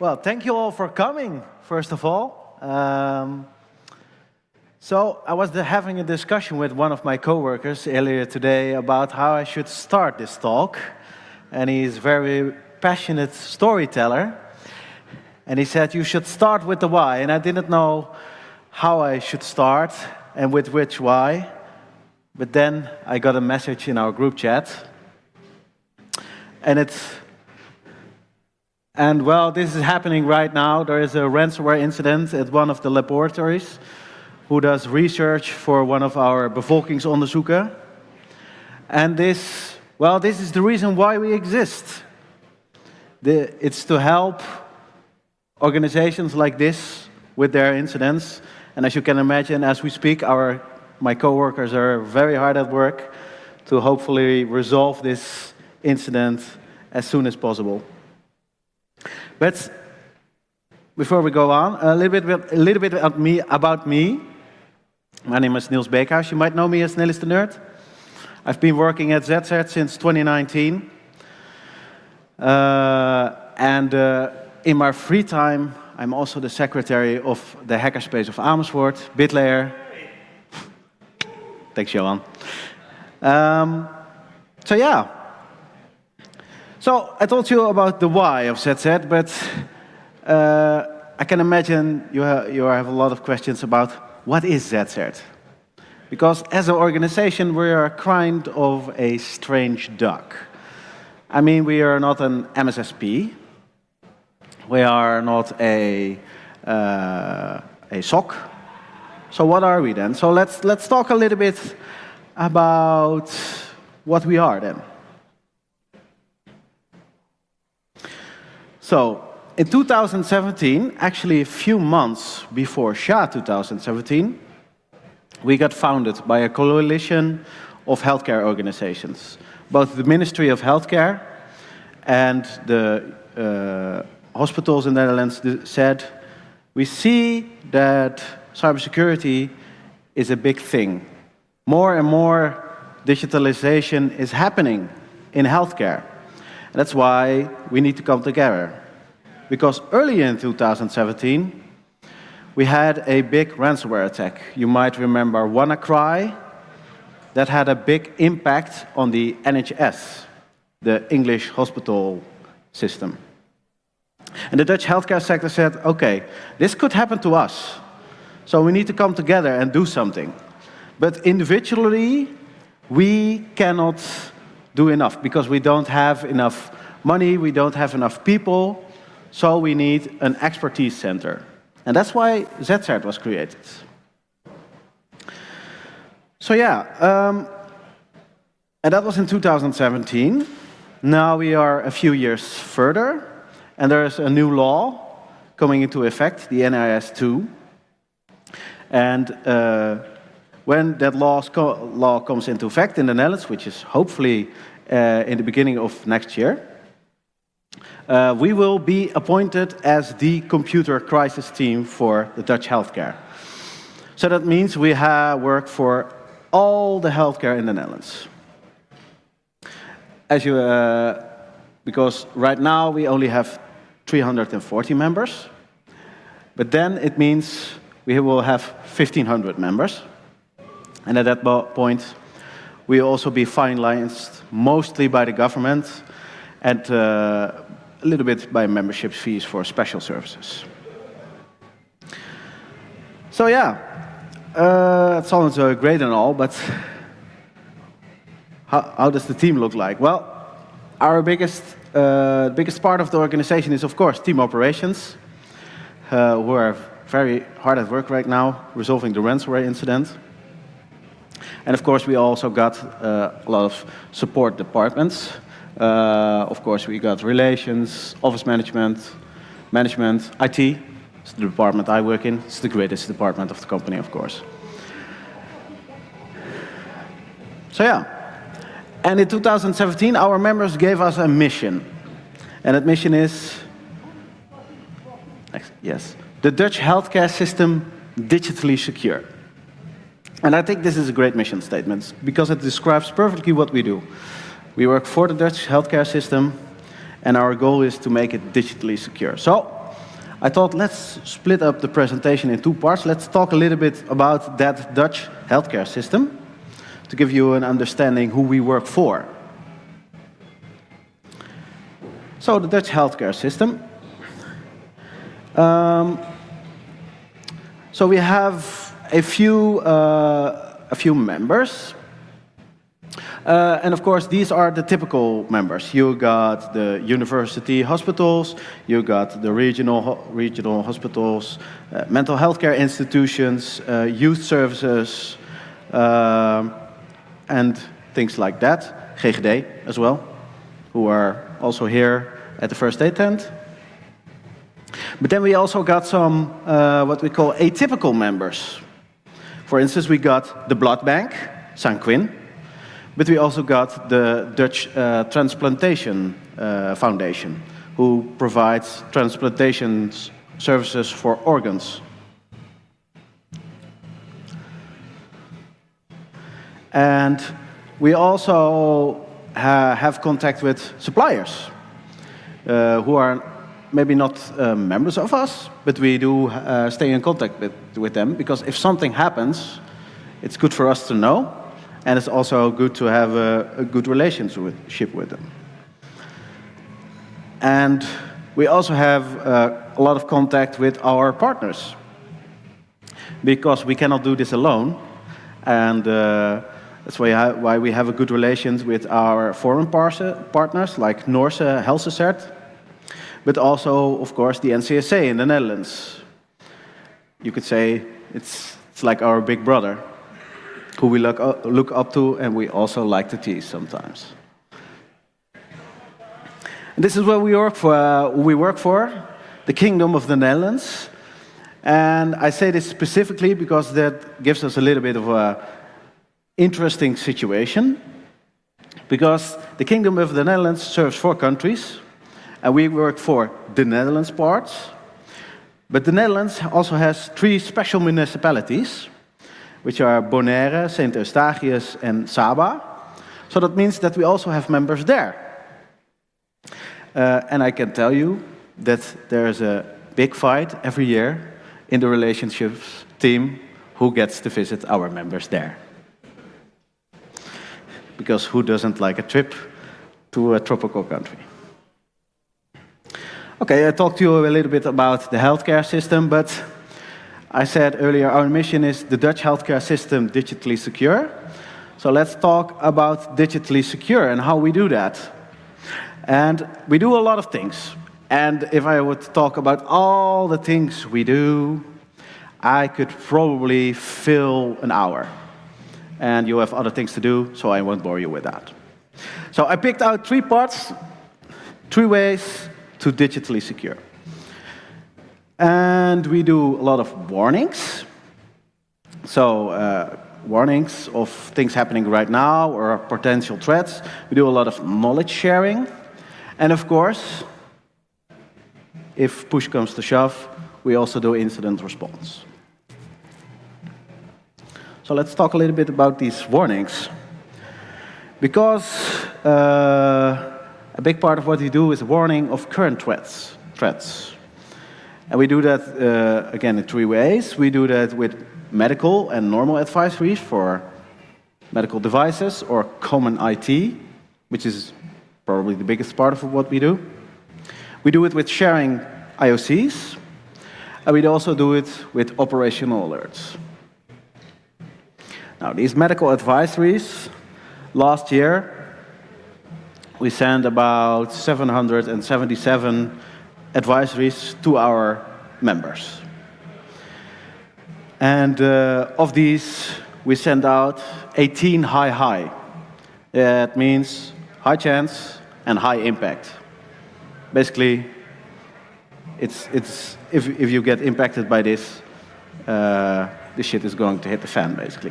Well, thank you all for coming, first of all. So I was having a discussion with one of my coworkers earlier today about how I should start this talk. And he's a very passionate storyteller. And he said, you should start with the why. And I didn't know how I should start and with which why. But then I got a message in our group chat. And well, this is happening right now. There is a ransomware incident at one of the laboratories who does research for one of our bevolkingsonderzoeken. And this is the reason why we exist. It's to help organizations like this with their incidents. And as you can imagine, as we speak, my coworkers are very hard at work to hopefully resolve this incident as soon as possible. But before we go on, a little bit about me. My name is Niels Beekhuis. You might know me as Niels the Nerd. I've been working at ZZ since 2019. And in my free time, I'm also the secretary of the hackerspace of Amersfoort, BitLayer. Thanks, Johan. So I told you about the why of ZZ, but I can imagine you have a lot of questions about what is ZZ? Because as an organization, we are kind of a strange duck. I mean, we are not an MSSP. We are not a SOC. So what are we then? So let's talk a little bit about what we are then. So in 2017, actually a few months before SHA 2017, we got founded by a coalition of healthcare organizations. Both the Ministry of Healthcare and the hospitals in the Netherlands said, we see that cybersecurity is a big thing. More and more digitalization is happening in healthcare. And that's why we need to come together. Because earlier in 2017, we had a big ransomware attack. You might remember WannaCry. That had a big impact on the NHS, the English hospital system. And the Dutch healthcare sector said, okay, this could happen to us. So we need to come together and do something. But individually, we cannot do enough because we don't have enough money, we don't have enough people, so we need an expertise center. And that's why ZZ was created. So and that was in 2017. Now we are a few years further, and there is a new law coming into effect, the NIS 2. And when that law comes into effect in the Netherlands, which is hopefully in the beginning of next year, we will be appointed as the computer crisis team for the Dutch healthcare. So that means we work for all the healthcare in the Netherlands. Because right now we only have 340 members, but then it means we will have 1,500 members. And at that point, we will also be financed mostly by the government and a little bit by membership fees for special services. So it sounds great and all, but how does the team look like? Well, our biggest part of the organization is, of course, team operations, who are very hard at work right now, resolving the ransomware incident. And of course, we also got a lot of support departments. Of course, we got relations, office management, IT. It's the department I work in. It's the greatest department of the company, of course. So and in 2017, our members gave us a mission. And that mission is, the Dutch healthcare system digitally secure. And I think this is a great mission statement because it describes perfectly what we do. We work for the Dutch healthcare system, and our goal is to make it digitally secure. So I thought let's split up the presentation in two parts. Let's talk a little bit about that Dutch healthcare system to give you an understanding who we work for. So the Dutch healthcare system. So we have a few members. And of course, these are the typical members. You got the university hospitals, you got the regional hospitals, mental health care institutions, youth services, and things like that. GGD as well, who are also here at the first aid tent. But then we also got some what we call atypical members. For instance, we got the blood bank, Sanquin. But we also got the Dutch Transplantation Foundation, who provides transplantation services for organs. And we also have contact with suppliers, who are maybe not members of us, but we do stay in contact with them, because if something happens, it's good for us to know. And it's also good to have a good relationship with them. And we also have a lot of contact with our partners, because we cannot do this alone. And that's why we have a good relations with our foreign partners, like Norse Helsesert, but also, of course, the NCSA in the Netherlands. You could say it's like our big brother, who we look up to, and we also like to tease sometimes. And this is where we work for, the Kingdom of the Netherlands. And I say this specifically because that gives us a little bit of an interesting situation, because the Kingdom of the Netherlands serves 4 countries, and we work for the Netherlands parts. But the Netherlands also has 3 special municipalities, which are Bonaire, St. Eustachius, and Saba. So that means that we also have members there. And I can tell you that there's a big fight every year in the relationships team who gets to visit our members there. Because who doesn't like a trip to a tropical country? Okay, I talked to you a little bit about the healthcare system, but I said earlier, our mission is the Dutch healthcare system digitally secure. So let's talk about digitally secure and how we do that. And we do a lot of things. And if I would talk about all the things we do, I could probably fill an hour. And you have other things to do, so I won't bore you with that. So I picked out 3 parts, 3 ways to digitally secure. And we do a lot of warnings. So warnings of things happening right now or potential threats. We do a lot of knowledge sharing. And of course, if push comes to shove, we also do incident response. So let's talk a little bit about these warnings. Because a big part of what we do is warning of current threats. And we do that, again, in 3 ways. We do that with medical and normal advisories for medical devices or common IT, which is probably the biggest part of what we do. We do it with sharing IOCs, and we also do it with operational alerts. Now, these medical advisories, last year, we sent about 777 advisories to our members. And of these, we send out 18 high. That means high chance and high impact. Basically, if you get impacted by this, this shit is going to hit the fan, basically.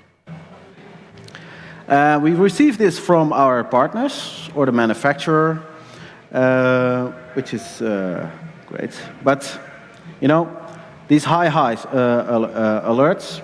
We receive this from our partners or the manufacturer, which is great. But, you know, these high alerts,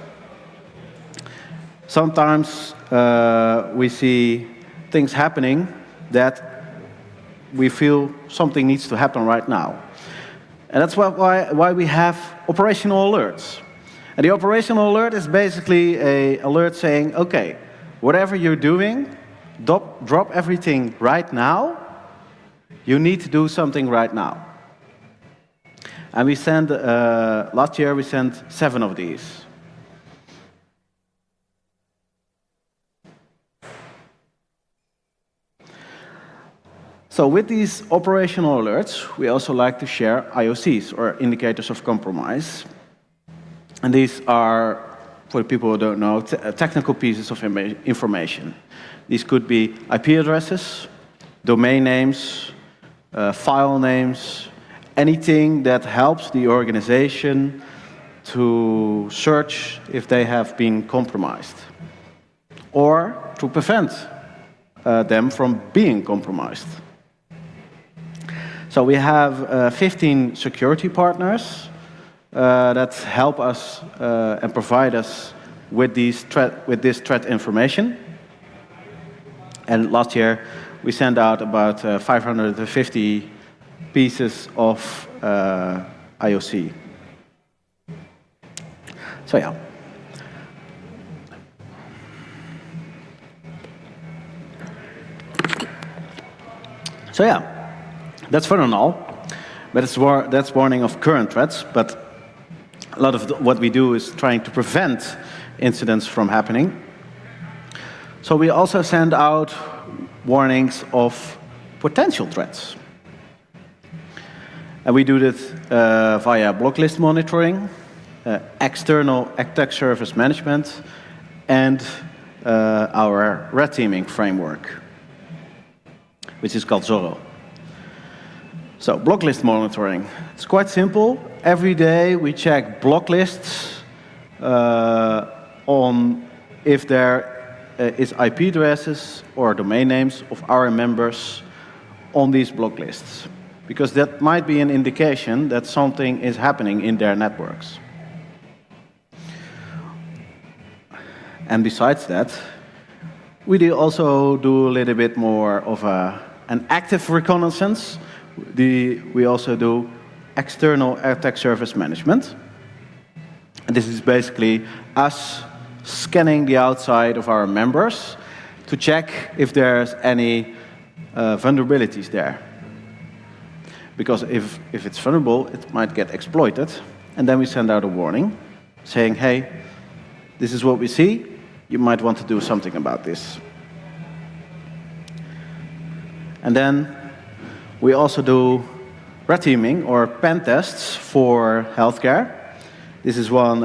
sometimes we see things happening that we feel something needs to happen right now. And that's why we have operational alerts. And the operational alert is basically an alert saying, okay, whatever you're doing, drop everything right now. You need to do something right now. And we sent, last year we sent 7 of these. So with these operational alerts, we also like to share IOCs, or indicators of compromise. And these are, for people who don't know, technical pieces of information. These could be IP addresses, domain names, file names, anything that helps the organization to search if they have been compromised, or to prevent them from being compromised. So we have 15 security partners that help us and provide us with this threat information. And last year, we sent out about 550 pieces of IOC. So yeah. So yeah, that's fun and all, but that's warning of current threats. But a lot of what we do is trying to prevent incidents from happening. So we also send out warnings of potential threats. And we do this via block list monitoring, external attack surface management, and our red teaming framework, which is called Zorro. So block list monitoring, it's quite simple. Every day we check block lists on if there is IP addresses or domain names of our members on these block lists, because that might be an indication that something is happening in their networks. And besides that, we also do a little bit more of an active reconnaissance. We also do external attack surface management. And this is basically us scanning the outside of our members to check if there's any vulnerabilities there. Because if it's vulnerable, it might get exploited. And then we send out a warning saying, hey, this is what we see. You might want to do something about this. And then we also do red teaming or pen tests for healthcare. This is one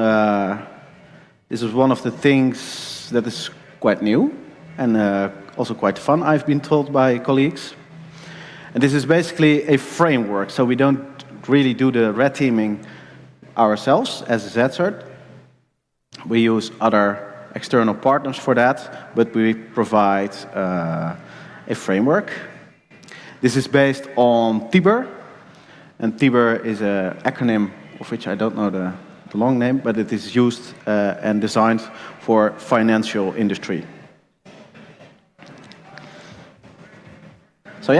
of the things that is quite new and also quite fun, I've been told by colleagues. And this is basically a framework, so we don't really do the red teaming ourselves as a ZCert. We use other external partners for that, but we provide a framework. This is based on TIBER, and TIBER is an acronym of which I don't know the long name, but it is used and designed for financial industry. So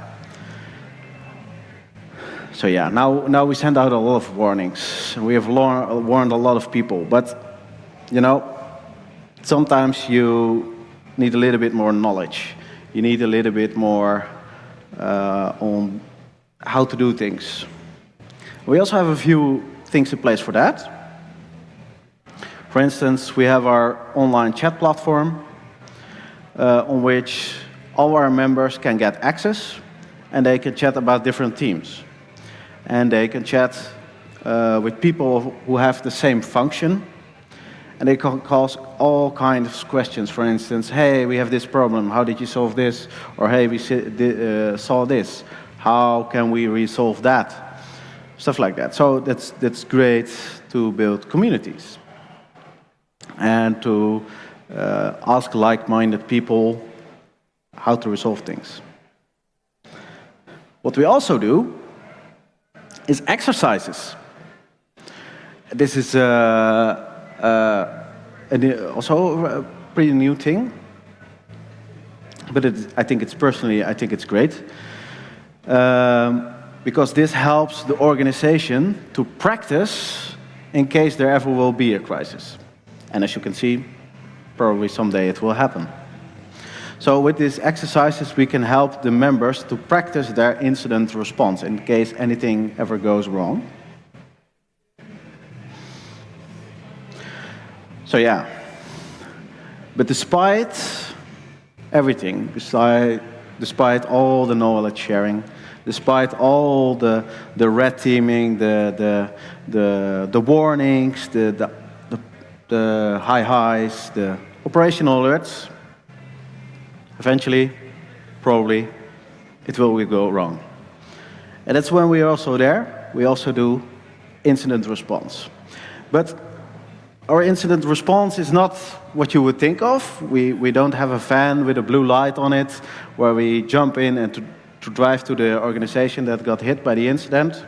yeah, now we send out a lot of warnings. We have warned a lot of people, but you know, sometimes you need a little bit more knowledge. You need a little bit more on how to do things. We also have a few things in place for that. For instance, we have our online chat platform on which all our members can get access, and they can chat about different teams. And they can chat with people who have the same function, and they can ask all kinds of questions. For instance, hey, we have this problem, how did you solve this? Or hey, we saw this, how can we resolve that? Stuff like that. So that's great to build communities and to ask like-minded people how to resolve things. What we also do is exercises. This is also a pretty new thing, but I think it's great. because this helps the organization to practice in case there ever will be a crisis. And as you can see, probably someday it will happen. So with these exercises, we can help the members to practice their incident response in case anything ever goes wrong. So yeah, but despite everything, despite all the knowledge sharing, despite all the red teaming, the warnings, the high highs, the operational alerts, eventually, probably, it will go wrong. And that's when we are also there. We also do incident response. But our incident response is not what you would think of. We don't have a van with a blue light on it where we jump in and to drive to the organization that got hit by the incident.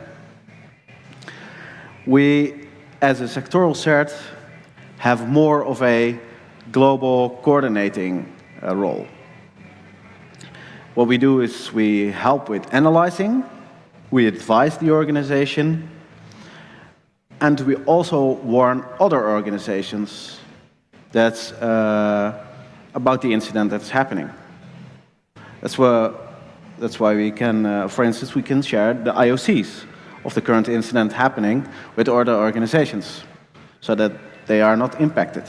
We, as a sectoral CERT, have more of a global coordinating role. What we do is we help with analyzing, we advise the organization, and we also warn other organizations that's about the incident that's happening. That's why we can, for instance, we can share the IOCs of the current incident happening with other organizations, so that they are not impacted.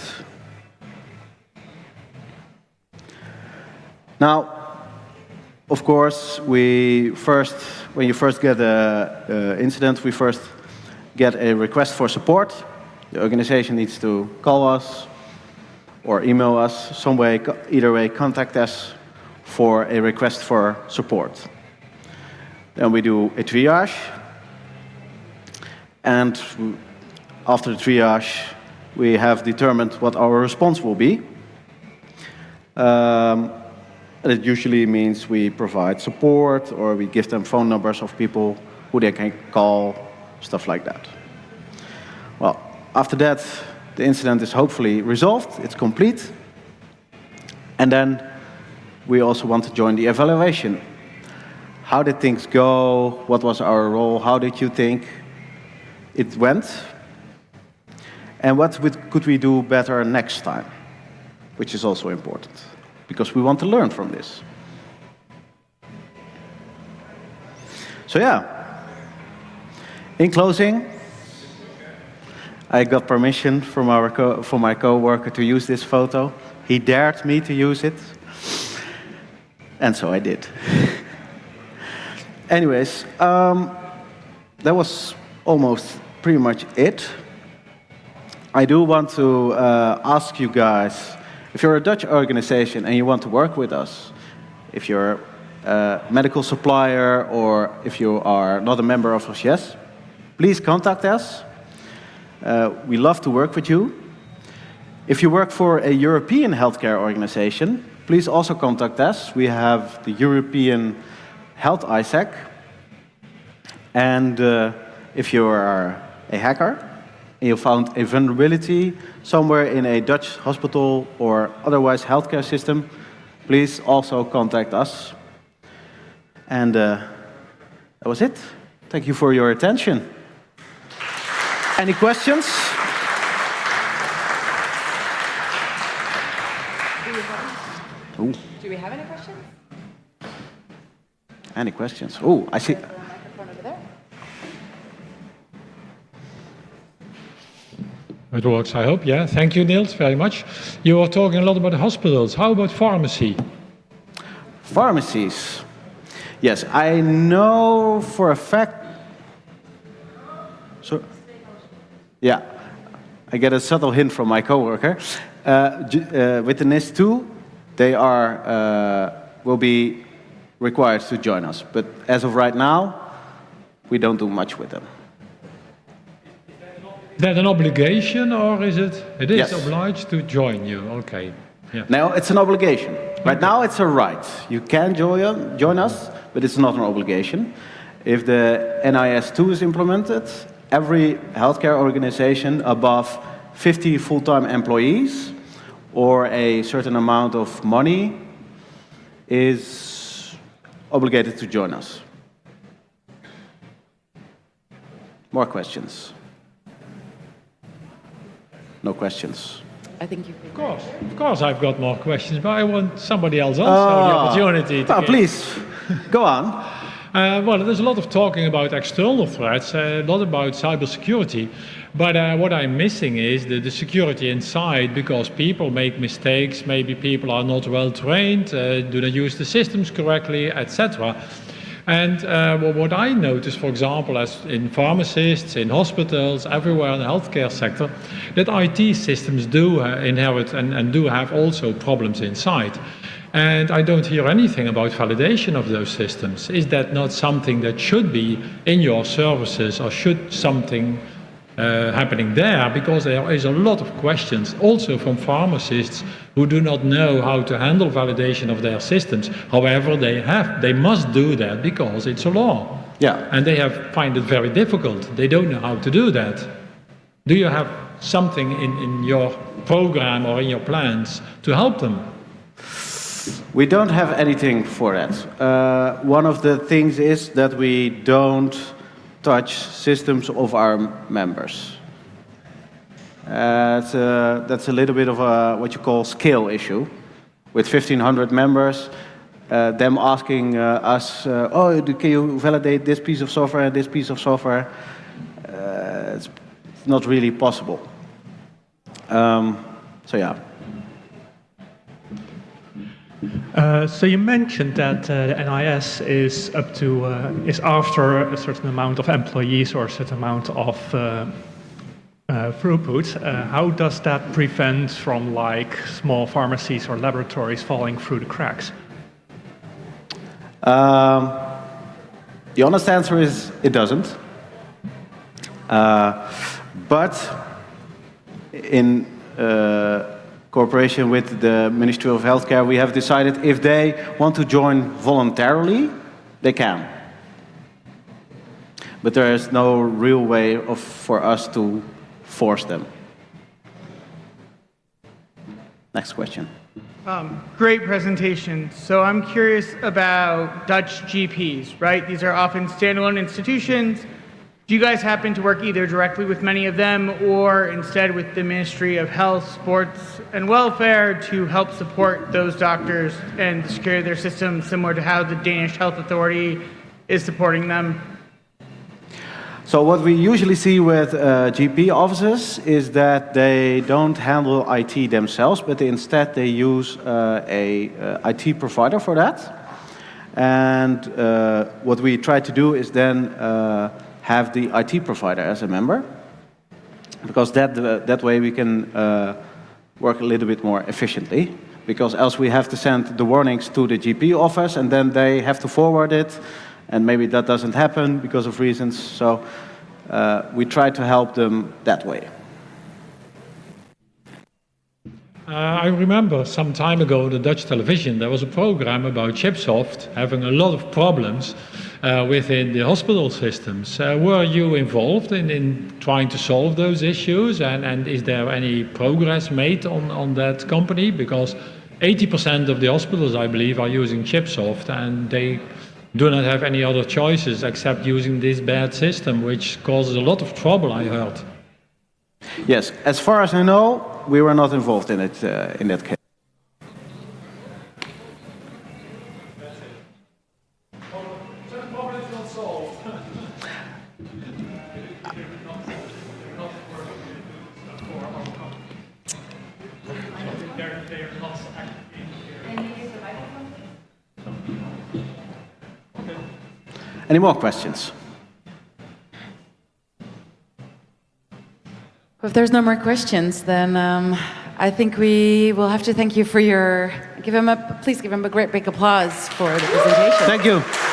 Now, of course, when you first get an incident, we first get a request for support. The organization needs to call us or email us, some way, either way, contact us for a request for support. Then we do a triage, and after the triage, we have determined what our response will be. It usually means we provide support, or we give them phone numbers of people who they can call, stuff like that. Well, after that, the incident is hopefully resolved, it's complete. And then we also want to join the evaluation. How did things go? What was our role? How did you think it went? And what could we do better next time? Which is also important, because we want to learn from this. So yeah, in closing, I got permission from my coworker to use this photo. He dared me to use it, and so I did. Anyways, that was almost pretty much it. I do want to ask you guys, if you're a Dutch organization and you want to work with us, if you're a medical supplier or if you are not a member of OCS, please contact us. We love to work with you. If you work for a European healthcare organization, please also contact us. We have the European Health ISAC. And if you are a hacker and you found a vulnerability somewhere in a Dutch hospital or otherwise healthcare system, please also contact us. And that was it. Thank you for your attention. Any questions? Do we have any questions? Any questions? Oh, I see. Microphone over there. It works, I hope. Yeah. Thank you, Niels, very much. You were talking a lot about hospitals. How about pharmacy? Pharmacies. Yes, I know for a fact. So, yeah, I get a subtle hint from my coworker. With the NIS2, they will be required to join us. But as of right now, we don't do much with them. Is that an obligation, or is it? It is Yes. obliged to join you. Okay. Yeah. Now, it's an obligation. Right now, it's a right. You can join us, but it's not an obligation. If the NIS2 is implemented, every healthcare organization above 50 full-time employees or a certain amount of money is obligated to join us. More questions? No questions. I think you. Of course, I've got more questions, but I want somebody else also the opportunity to. Oh, give- please, go on. Well, there's a lot of talking about external threats, a lot about cybersecurity, but what I'm missing is the security inside, because people make mistakes, maybe people are not well trained, do not use the systems correctly, etc. And what I notice, for example, as in pharmacists, in hospitals, everywhere in the healthcare sector, that IT systems do inherit and do have also problems inside. And I don't hear anything about validation of those systems. Is that not something that should be in your services, or should something happening there? Because there is a lot of questions also from pharmacists who do not know how to handle validation of their systems. However, they must do that because it's a law. Yeah. And they find it very difficult. They don't know how to do that. Do you have something in your program or in your plans to help them? We don't have anything for that. One of the things is that we don't touch systems of our members. That's a little bit of a what you call scale issue. With 1,500 members, them asking us, can you validate this piece of software and this piece of software? It's not really possible. So yeah. So you mentioned that the NIS is is after a certain amount of employees or a certain amount of throughput. How does that prevent from like small pharmacies or laboratories falling through the cracks? The honest answer is it doesn't. But in cooperation with the Ministry of Healthcare, we have decided if they want to join voluntarily, they can. But there is no real way for us to force them. Next question. Great presentation. So I'm curious about Dutch GPs, right? These are often standalone institutions. Do you guys happen to work either directly with many of them or instead with the Ministry of Health, Sports and Welfare to help support those doctors and secure their system similar to how the Danish Health Authority is supporting them? So what we usually see with GP offices is that they don't handle IT themselves, but instead they use a IT provider for that. And what we try to do is then have the IT provider as a member, because that way we can work a little bit more efficiently, because else we have to send the warnings to the GP office and then they have to forward it, and maybe that doesn't happen because of reasons. So we try to help them that way. I remember some time ago on the Dutch television there was a program about Chipsoft having a lot of problems within the hospital systems. Were you involved in trying to solve those issues, and is there any progress made on that company? Because 80% of the hospitals, I believe, are using Chipsoft, and they do not have any other choices except using this bad system, which causes a lot of trouble, I heard. Yes, as far as I know, we were not involved in it in that case. Any more questions? If there's no more questions, then I think we will have to thank you for your. Please give him a great big applause for the presentation. Thank you.